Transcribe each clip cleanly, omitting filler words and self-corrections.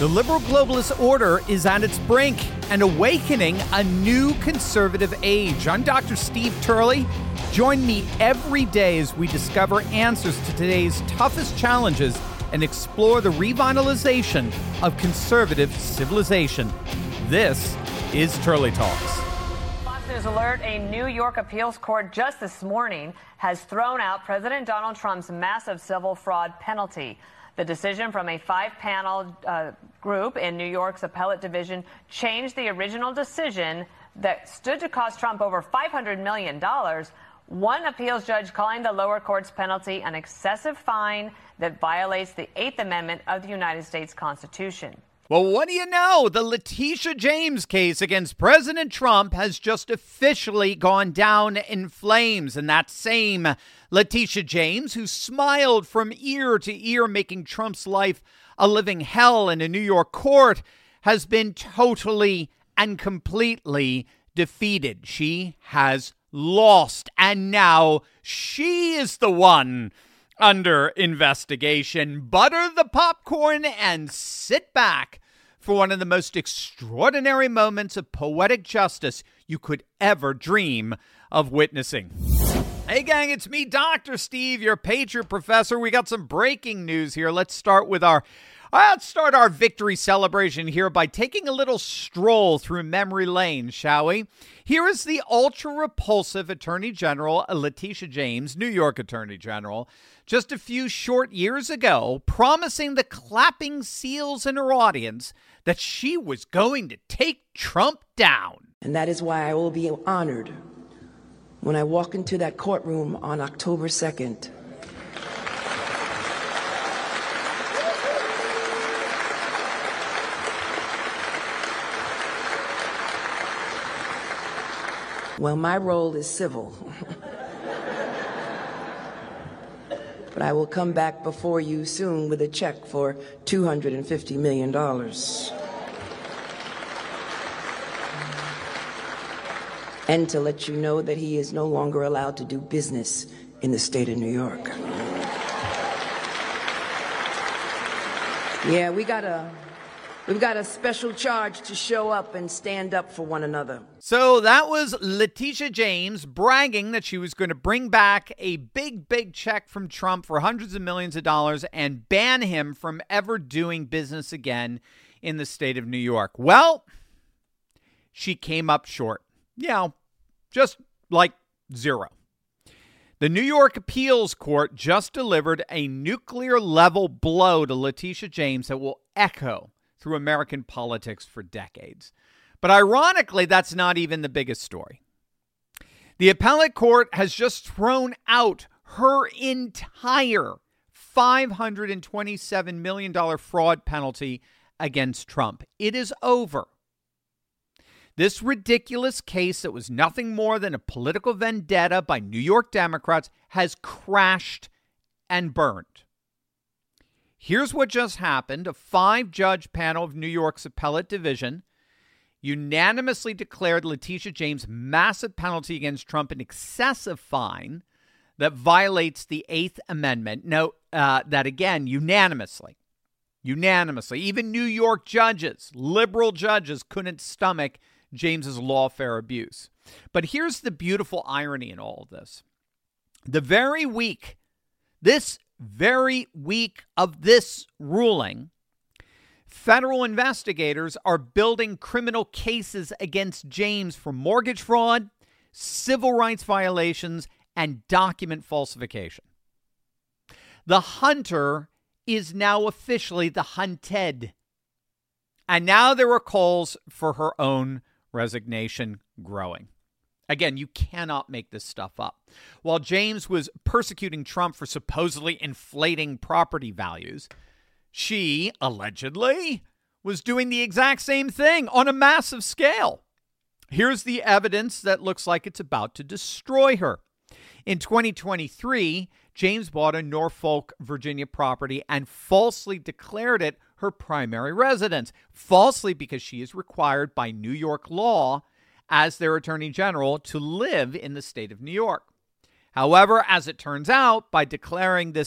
The liberal globalist order is at its brink and awakening a new conservative age. I'm Dr. Steve Turley. Join me every day as we discover answers to today's toughest challenges and explore the revitalization of conservative civilization. This is Turley Talks. Fox News Alert, a New York appeals court just this morning has thrown out President Donald Trump's massive civil fraud penalty. The decision from a five-panel group in New York's appellate division changed the original decision that stood to cost Trump over $500 million. One appeals judge calling the lower court's penalty an excessive fine that violates the Eighth Amendment of the United States Constitution. Well, what do you know? The Letitia James case against President Trump has just officially gone down in flames. And that same Letitia James, who smiled from ear to ear, making Trump's life a living hell in a New York court, has been totally and completely defeated. She has lost, and now she is the one under investigation. Butter the popcorn and sit back for one of the most extraordinary moments of poetic justice you could ever dream of witnessing. Hey gang, it's me, Dr. Steve, your Patriot Professor. We got some breaking news here. Let's start our victory celebration here by taking a little stroll through memory lane, shall we? Here is the ultra-repulsive Attorney General, Letitia James, New York Attorney General, just a few short years ago, promising the clapping seals in her audience that she was going to take Trump down. And that is why I will be honored when I walk into that courtroom on October 2nd. Well, my role is civil. But I will come back before you soon with a check for $250 million. And to let you know that he is no longer allowed to do business in the state of New York. Yeah, we've got a special charge to show up and stand up for one another. So that was Letitia James bragging that she was going to bring back a big check from Trump for hundreds of millions of dollars and ban him from ever doing business again in the state of New York. Well, she came up short. Yeah, just like zero. The New York Appeals Court just delivered a nuclear-level blow to Letitia James that will echo through American politics for decades. But ironically, that's not even the biggest story. The appellate court has just thrown out her entire $527 million fraud penalty against Trump. It is over. This ridiculous case that was nothing more than a political vendetta by New York Democrats has crashed and burned. Here's what just happened. A 5-judge panel of New York's appellate division unanimously declared Letitia James' massive penalty against Trump an excessive fine that violates the Eighth Amendment. Note that again, unanimously. Even New York judges, liberal judges, couldn't stomach James's lawfare abuse. But here's the beautiful irony in all of this. This very week of this ruling, federal investigators are building criminal cases against James for mortgage fraud, civil rights violations, and document falsification. The hunter is now officially the hunted. And now there are calls for her own resignation growing. Again, you cannot make this stuff up. While James was persecuting Trump for supposedly inflating property values, she, allegedly, was doing the exact same thing on a massive scale. Here's the evidence that looks like it's about to destroy her. In 2023, James bought a Norfolk, Virginia property and falsely declared it her primary residence. Falsely because she is required by New York law as their attorney general to live in the state of New York. However, as it turns out, by declaring this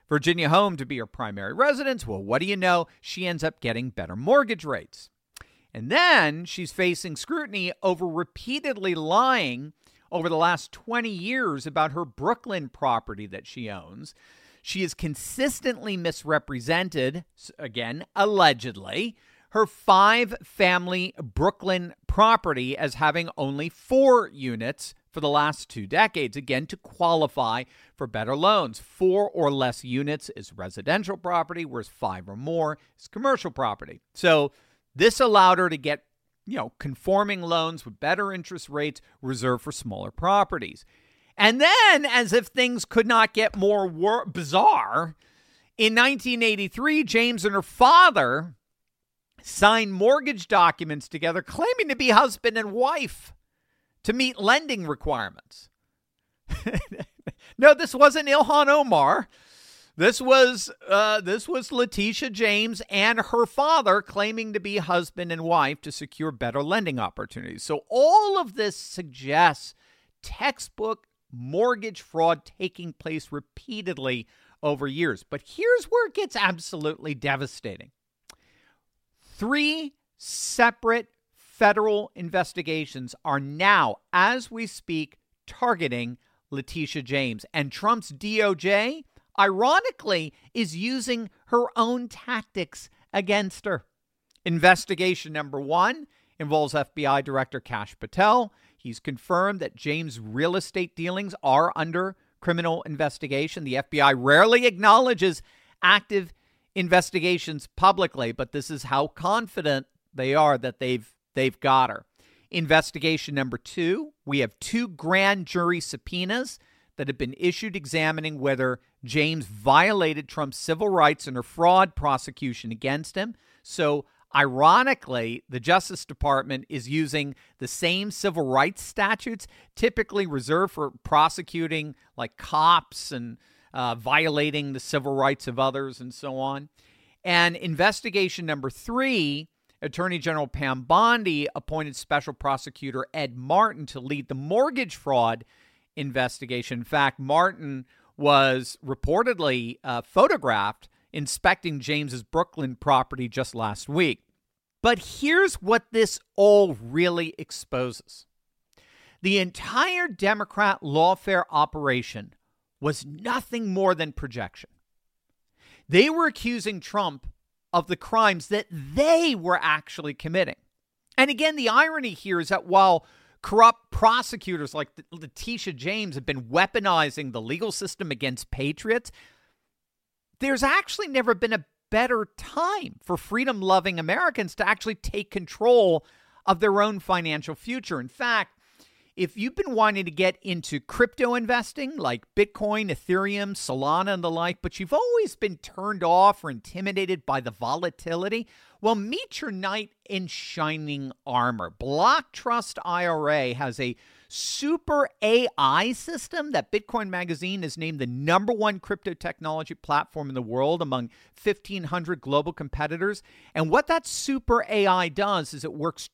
Virginia home to be her primary residence. Well, what do you know? She ends up getting better mortgage rates. And then she's facing scrutiny over repeatedly lying over the last 20 years about her Brooklyn property that she owns. She is consistently misrepresented, again, allegedly, her 5-family Brooklyn property as having only 4 units for the last 2 decades, again, to qualify for better loans. 4 or less units is residential property, whereas 5 or more is commercial property. So this allowed her to get, conforming loans with better interest rates reserved for smaller properties. And then, as if things could not get more bizarre, in 1983, James and her father signed mortgage documents together claiming to be husband and wife to meet lending requirements. No, this wasn't Ilhan Omar. This was Letitia James and her father claiming to be husband and wife to secure better lending opportunities. So all of this suggests textbook mortgage fraud taking place repeatedly over years. But here's where it gets absolutely devastating. 3 separate federal investigations are now, as we speak, targeting Letitia James. And Trump's DOJ, ironically, is using her own tactics against her. Investigation number 1 involves FBI Director Kash Patel. He's confirmed that James' real estate dealings are under criminal investigation. The FBI rarely acknowledges active investigations publicly, but this is how confident they are that they've got her. Investigation number 2, we have 2 grand jury subpoenas that have been issued examining whether James violated Trump's civil rights in her fraud prosecution against him. So, ironically, the Justice Department is using the same civil rights statutes typically reserved for prosecuting like cops and violating the civil rights of others and so on. And investigation number 3, Attorney General Pam Bondi appointed Special Prosecutor Ed Martin to lead the mortgage fraud investigation. In fact, Martin was reportedly photographed inspecting James's Brooklyn property just last week. But here's what this all really exposes. The entire Democrat lawfare operation was nothing more than projection. They were accusing Trump of the crimes that they were actually committing. And again, the irony here is that while corrupt prosecutors like Letitia James have been weaponizing the legal system against patriots, there's actually never been a better time for freedom-loving Americans to actually take control of their own financial future. In fact, if you've been wanting to get into crypto investing like Bitcoin, Ethereum, Solana, and the like, but you've always been turned off or intimidated by the volatility, well, meet your knight in shining armor. BlockTrust IRA has a super AI system that Bitcoin Magazine has named the #1 crypto technology platform in the world among 1,500 global competitors. And what that super AI does is it works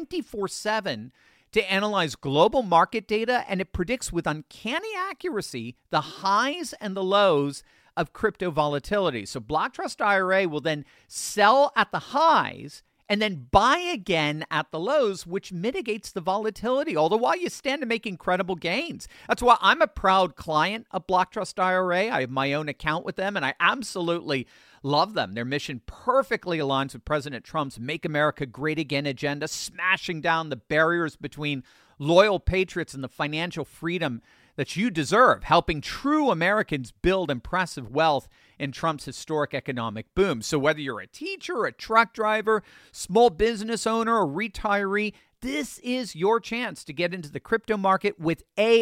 24/7 to analyze global market data, and it predicts with uncanny accuracy the highs and the lows of crypto volatility. So BlockTrust IRA will then sell at the highs and then buy again at the lows, which mitigates the volatility, all the while you stand to make incredible gains. That's why I'm a proud client of BlockTrust IRA. I have my own account with them, and I absolutely love them. Their mission perfectly aligns with President Trump's Make America Great Again agenda, smashing down the barriers between loyal patriots and the financial freedom that you deserve, helping true Americans build impressive wealth in Trump's historic economic boom. So whether you're a teacher, a truck driver, small business owner, or retiree, this is your chance to get into the crypto market with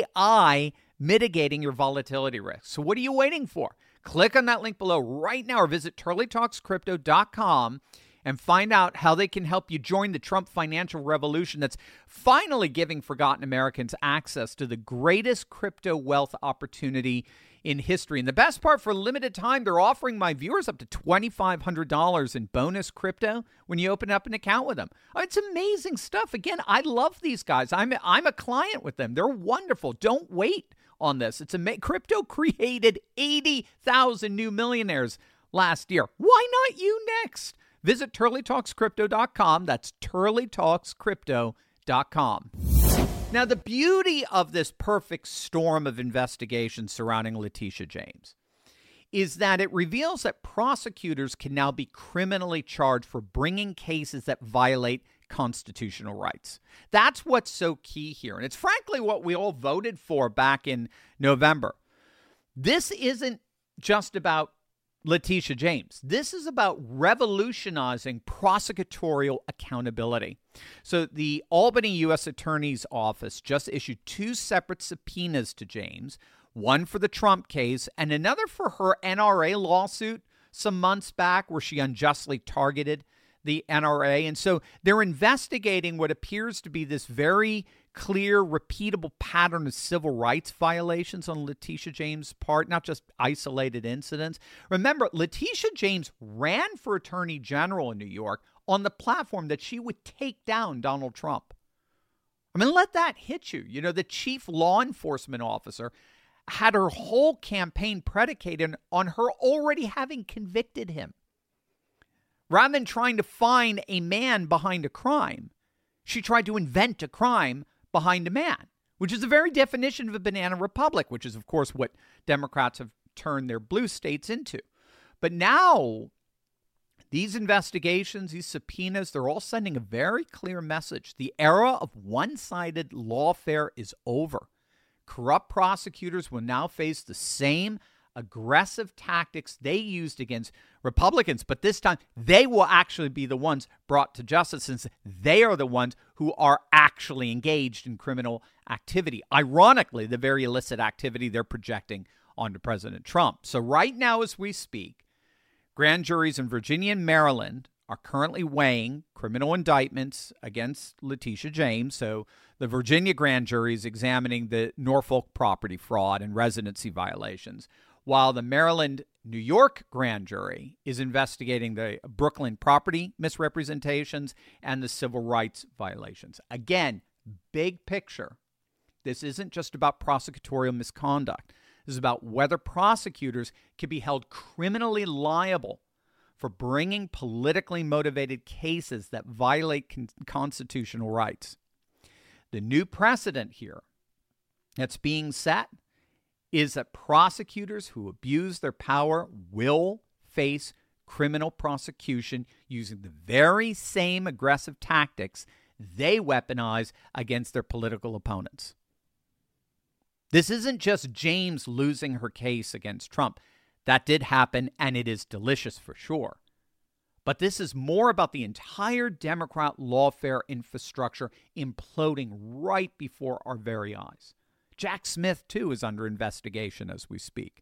AI mitigating your volatility risk. So what are you waiting for? Click on that link below right now or visit TurleyTalksCrypto.com and find out how they can help you join the Trump financial revolution that's finally giving forgotten Americans access to the greatest crypto wealth opportunity in history. And the best part, for a limited time, they're offering my viewers up to $2,500 in bonus crypto when you open up an account with them. It's amazing stuff. Again, I love these guys. I'm a client with them. They're wonderful. Don't wait on this. Crypto created 80,000 new millionaires last year. Why not you next? Visit TurleyTalksCrypto.com. That's TurleyTalksCrypto.com. Now, the beauty of this perfect storm of investigations surrounding Letitia James is that it reveals that prosecutors can now be criminally charged for bringing cases that violate constitutional rights. That's what's so key here. And it's frankly what we all voted for back in November. This isn't just about Letitia James. This is about revolutionizing prosecutorial accountability. So the Albany U.S. Attorney's Office just issued 2 separate subpoenas to James, one for the Trump case and another for her NRA lawsuit some months back where she unjustly targeted the NRA. And so they're investigating what appears to be this very clear, repeatable pattern of civil rights violations on Letitia James' part, not just isolated incidents. Remember, Letitia James ran for attorney general in New York on the platform that she would take down Donald Trump. I mean, let that hit you. You know, the chief law enforcement officer had her whole campaign predicated on her already having convicted him. Rather than trying to find a man behind a crime, she tried to invent a crime behind a man, which is the very definition of a banana republic, which is, of course, what Democrats have turned their blue states into. But now, these investigations, these subpoenas, they're all sending a very clear message. The era of one-sided lawfare is over. Corrupt prosecutors will now face the same aggressive tactics they used against Republicans, but this time they will actually be the ones brought to justice since they are the ones who are actually engaged in criminal activity. Ironically, the very illicit activity they're projecting onto President Trump. So right now as we speak, grand juries in Virginia and Maryland are currently weighing criminal indictments against Letitia James. So the Virginia grand jury is examining the Norfolk property fraud and residency violations, while the Maryland-New York grand jury is investigating the Brooklyn property misrepresentations and the civil rights violations. Again, big picture. This isn't just about prosecutorial misconduct. This is about whether prosecutors can be held criminally liable for bringing politically motivated cases that violate constitutional rights. The new precedent here that's being set is that prosecutors who abuse their power will face criminal prosecution using the very same aggressive tactics they weaponize against their political opponents. This isn't just James losing her case against Trump. That did happen, and it is delicious for sure. But this is more about the entire Democrat lawfare infrastructure imploding right before our very eyes. Jack Smith, too, is under investigation as we speak.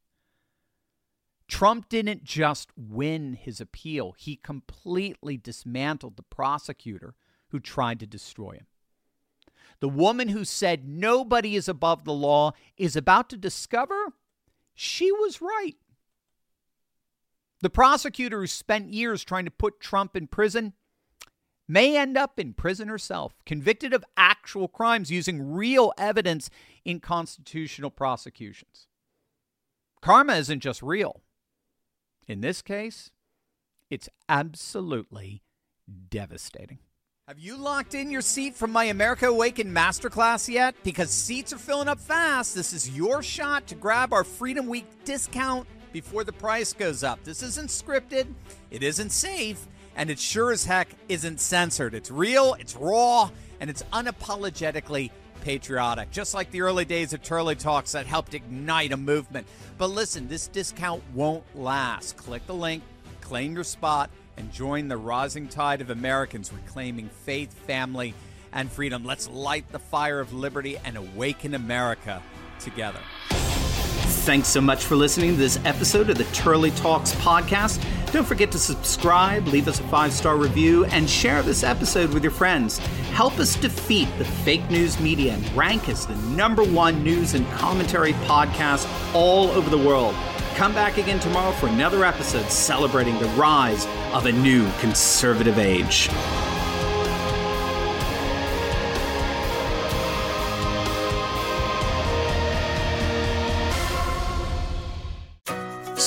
Trump didn't just win his appeal. He completely dismantled the prosecutor who tried to destroy him. The woman who said nobody is above the law is about to discover she was right. The prosecutor who spent years trying to put Trump in prison may end up in prison herself, convicted of actual crimes using real evidence in constitutional prosecutions. Karma isn't just real. In this case, it's absolutely devastating. Have you locked in your seat from my America Awakened Masterclass yet? Because seats are filling up fast. This is your shot to grab our Freedom Week discount before the price goes up. This isn't scripted. It isn't safe. And it sure as heck isn't censored. It's real, it's raw, and it's unapologetically patriotic. Just like the early days of Turley Talks that helped ignite a movement. But listen, this discount won't last. Click the link, claim your spot, and join the rising tide of Americans reclaiming faith, family, and freedom. Let's light the fire of liberty and awaken America together. Thanks so much for listening to this episode of the Turley Talks podcast. Don't forget to subscribe, leave us a 5-star review, and share this episode with your friends. Help us defeat the fake news media and rank as the #1 news and commentary podcast all over the world. Come back again tomorrow for another episode celebrating the rise of a new conservative age.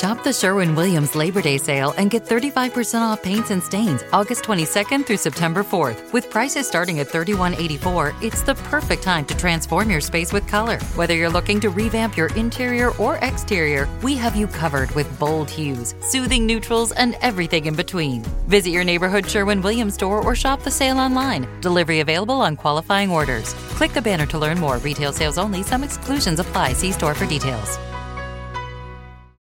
Shop the Sherwin-Williams Labor Day sale and get 35% off paints and stains August 22nd through September 4th. With prices starting at $31.84, it's the perfect time to transform your space with color. Whether you're looking to revamp your interior or exterior, we have you covered with bold hues, soothing neutrals, and everything in between. Visit your neighborhood Sherwin-Williams store or shop the sale online. Delivery available on qualifying orders. Click the banner to learn more. Retail sales only. Some exclusions apply. See store for details.